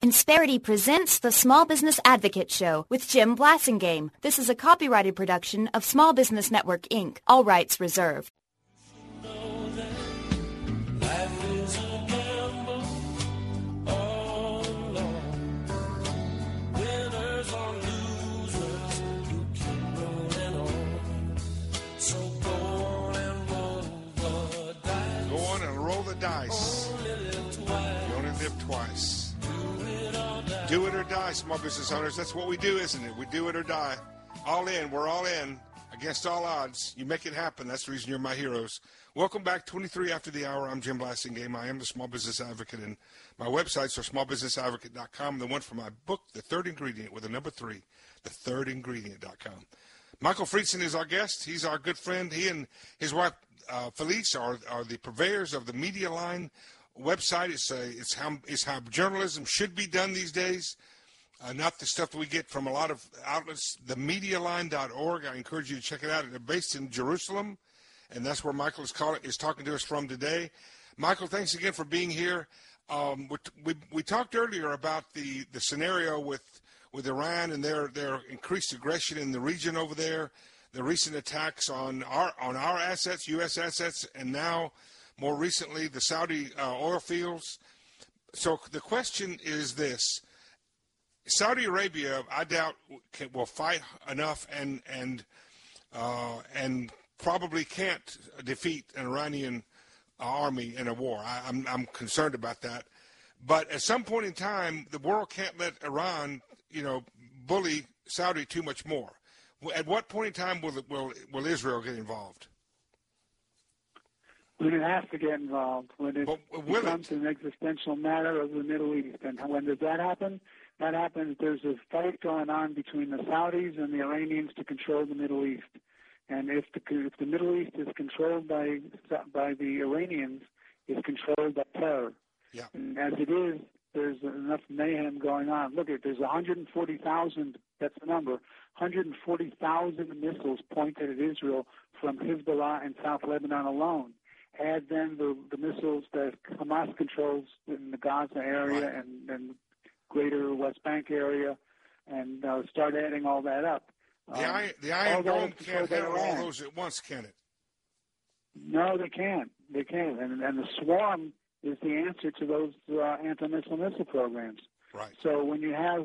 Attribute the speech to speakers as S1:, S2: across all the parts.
S1: Insperity presents the Small Business Advocate Show with Jim Blasingame. This is a copyrighted production of Small Business Network, Inc. All rights reserved.
S2: Dice. You only live twice. Do it or die, small business owners. That's what we do, isn't it? We do it or die. All in. We're all in. Against all odds. You make it happen. That's the reason you're my heroes. Welcome back. 23 after the hour. I'm Jim Blasingame. I am the Small Business Advocate, and my websites are smallbusinessadvocate.com. The one for my book, The Third Ingredient, with a number 3, thethirdingredient.com. Michael Friedson is our guest. He's our good friend. He and his wife, Felice, are the purveyors of the Media Line website. It's how journalism should be done these days, not the stuff that we get from a lot of outlets. TheMediaLine.org. I encourage you to check it out. They're based in Jerusalem, and that's where Michael is talking to us from today. Michael, thanks again for being here. We talked earlier about the scenario with Iran and their increased aggression in the region over there, the recent attacks on our assets, U.S. assets, and now, more recently, the Saudi oil fields. So the question is this. Saudi Arabia, I doubt, will fight enough and probably can't defeat an Iranian army in a war. I'm concerned about that. But at some point in time, the world can't let Iran, bully Saudi too much more. At what point in time will Israel get involved?
S3: When it has to get involved, when it becomes an existential matter of the Middle East. And when does that happen? That happens, there's a fight going on between the Saudis and the Iranians to control the Middle East. And if the Middle East is controlled by the Iranians, it's controlled by terror.
S2: Yeah.
S3: And as it is, there's enough mayhem going on. Look, there's 140,000, that's the number, 140,000 missiles pointed at Israel from Hezbollah and South Lebanon alone. Add then the missiles that Hamas controls in the Gaza area
S2: right.
S3: and greater West Bank area, and start adding all that up.
S2: The Iron Dome can't handle all those at once, can it?
S3: No, they can't. They can't. And the swarm is the answer to those anti-missile missile programs.
S2: Right.
S3: So when you have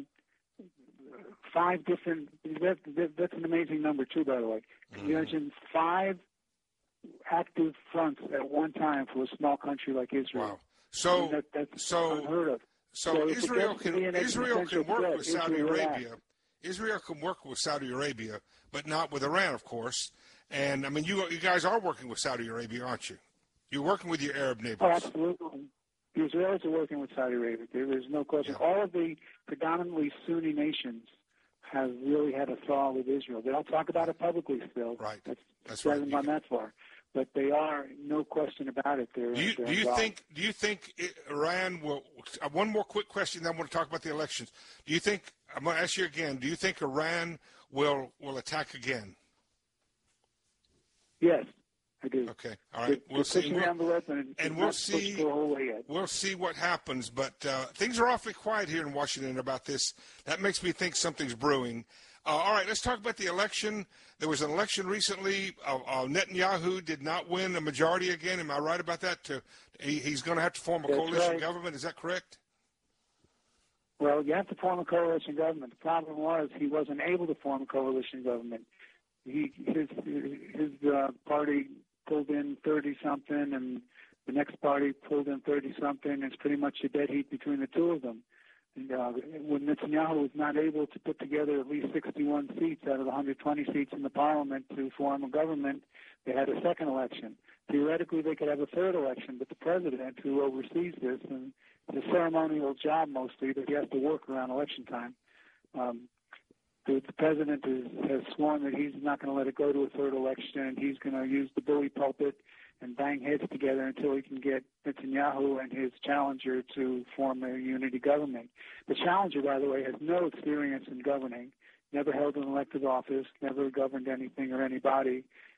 S3: 5 different, that's an amazing number too, by the way. Can you imagine 5 active fronts at one time for a small country like Israel?
S2: Wow. So
S3: that's unheard of.
S2: So Israel can work with Saudi Arabia. Israel can work with Saudi Arabia, but not with Iran, of course. And I mean, you guys are working with Saudi Arabia, aren't you? You're working with your Arab neighbors.
S3: Oh, absolutely. The Israelis are working with Saudi Arabia. There's no question. Yeah. All of the predominantly Sunni nations have really had a thaw with Israel. They don't talk about it publicly still.
S2: Right.
S3: That's right. Gone that far. But they are, no question about it. Do you think Iran will? One more quick question, then I want to talk about the elections. Do you think? I'm going to ask you again. Do you think Iran will attack again? Yes, I do.
S2: Okay, all right. We'll see. We'll see what happens. But things are awfully quiet here in Washington about this. That makes me think something's brewing. All right, let's talk about the election. There was an election recently. Netanyahu did not win a majority again. Am I right about that? He's going to have to form a coalition government. Is that correct?
S3: Well, you have to form a coalition government. The problem was he wasn't able to form a coalition government. His party pulled in 30-something, and the next party pulled in 30-something. It's pretty much a dead heat between the two of them. And when Netanyahu was not able to put together at least 61 seats out of the 120 seats in the parliament to form a government, they had a second election. Theoretically, they could have a third election, but the president, who oversees this, and it's a ceremonial job mostly, but he has to work around election time. The president has sworn that he's not going to let it go to a third election, and he's going to use the bully pulpit and bang heads together until he can get Netanyahu and his challenger to form a unity government. The challenger, by the way, has no experience in governing, never held an elected office, never governed anything or anybody,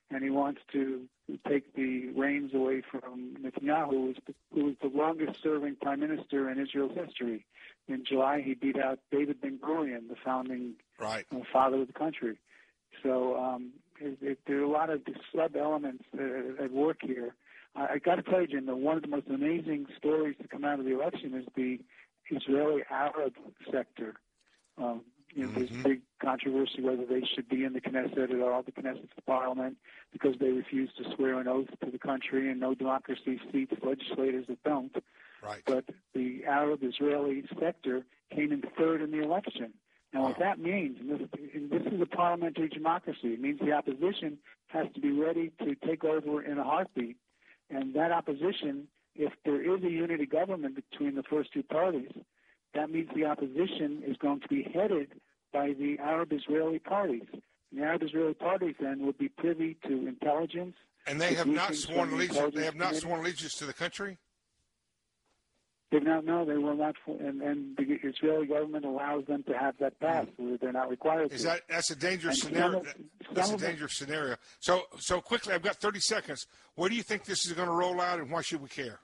S3: and he wants to take the reins away from Netanyahu, who was the longest-serving prime minister in Israel's history. In July, he beat out David Ben-Gurion, the founding father of the country. So there are a lot of sub-elements at work here. I got to tell you, Jim, that one of the most amazing stories to come out of the election is the Israeli Arab sector. There's big controversy whether they should be in the Knesset at all. The Knesset's the parliament, because they refuse to swear an oath to the country, and no democracy seats legislators that don't.
S2: Right.
S3: But the Arab-Israeli sector came in third in the election. Now, what that means, and this is a parliamentary democracy, it means the opposition has to be ready to take over in a heartbeat. And that opposition, if there is a unity government between the first two parties, that means the opposition is going to be headed by the Arab-Israeli parties. And the Arab-Israeli parties then would be privy to intelligence.
S2: And they have not sworn allegiance. They have not sworn allegiance to the country.
S3: They will not, and the Israeli government allows them to have that pass. They're not required to.
S2: That's a dangerous scenario. That's a dangerous scenario. So quickly, I've got 30 seconds. Where do you think this is going to roll out, and why should we care?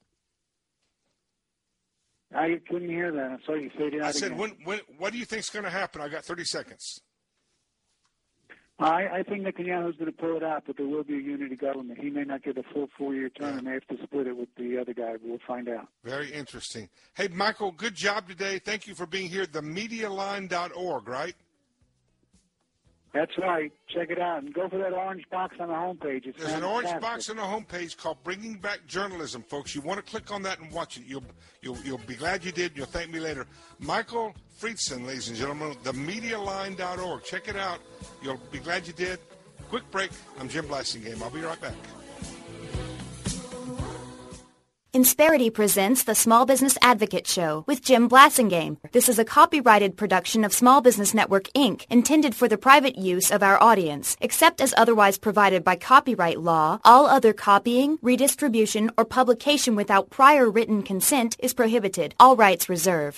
S3: I couldn't hear that. I'm sorry, you said it.
S2: I said, what do you think is going to happen? I got 30 seconds.
S3: I think Netanyahu is going to pull it out, but there will be a unity government. He may not get a full 4-year term, and they have to split it with the other guy. We'll find out.
S2: Very interesting. Hey, Michael, good job today. Thank you for being here. TheMediaLine.org, right?
S3: That's right. Check it out. And go for that orange box on the homepage. There's
S2: an orange box on the homepage called Bringing Back Journalism, folks. You want to click on that and watch it. You'll be glad you did. You'll thank me later. Michael Friedson, ladies and gentlemen, TheMediaLine.org. Check it out. You'll be glad you did. Quick break. I'm Jim Blasingame. I'll be right back.
S1: Insperity presents the Small Business Advocate Show with Jim Blasingame. This is a copyrighted production of Small Business Network, Inc., intended for the private use of our audience. Except as otherwise provided by copyright law, all other copying, redistribution, or publication without prior written consent is prohibited. All rights reserved.